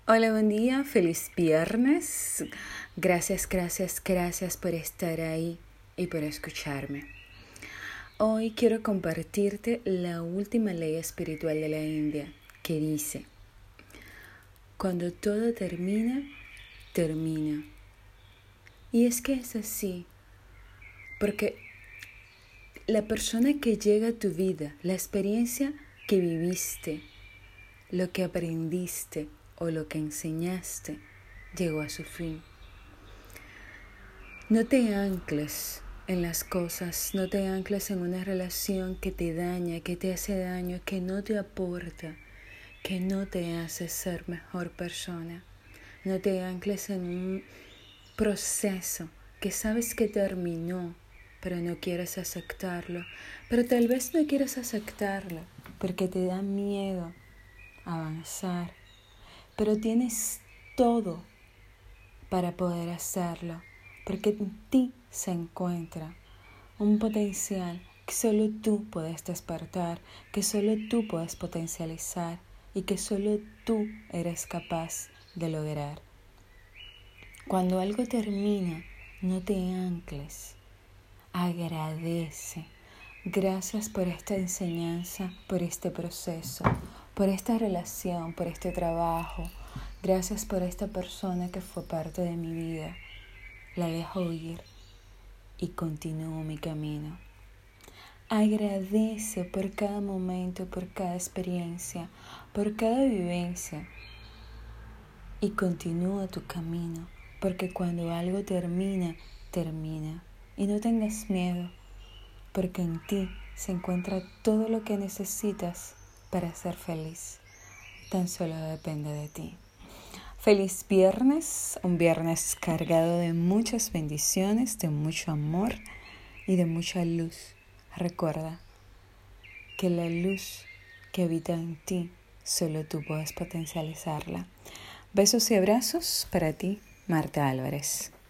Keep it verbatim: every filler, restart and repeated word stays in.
Hola, buen día, feliz viernes. Gracias, gracias, gracias por estar ahí y por escucharme. Hoy quiero compartirte la última ley espiritual de la India que dice, cuando todo termina, termina. Y es que es así, porque la persona que llega a tu vida, la experiencia que viviste, lo que aprendiste o lo que enseñaste, llegó a su fin. No te ancles en las cosas, no te ancles en una relación que te daña, que te hace daño, que no te aporta, que no te hace ser mejor persona. No te ancles en un proceso que sabes que terminó, pero no quieres aceptarlo. Pero tal vez no quieres aceptarlo porque te da miedo avanzar. Pero tienes todo para poder hacerlo, porque en ti se encuentra un potencial que solo tú puedes despertar, que solo tú puedes potencializar y que solo tú eres capaz de lograr. Cuando algo termina, no te ancles, agradece. Gracias por esta enseñanza, por este proceso, por esta relación, por este trabajo. Gracias por esta persona que fue parte de mi vida. La dejo ir y continúo mi camino. Agradece por cada momento, por cada experiencia, por cada vivencia y continúa tu camino, porque cuando algo termina, termina. Y no tengas miedo, porque en ti se encuentra todo lo que necesitas para ser feliz. Tan solo depende de ti. Feliz viernes, un viernes cargado de muchas bendiciones, de mucho amor y de mucha luz. Recuerda que la luz que habita en ti, solo tú puedes potencializarla. Besos y abrazos para ti, Marta Álvarez.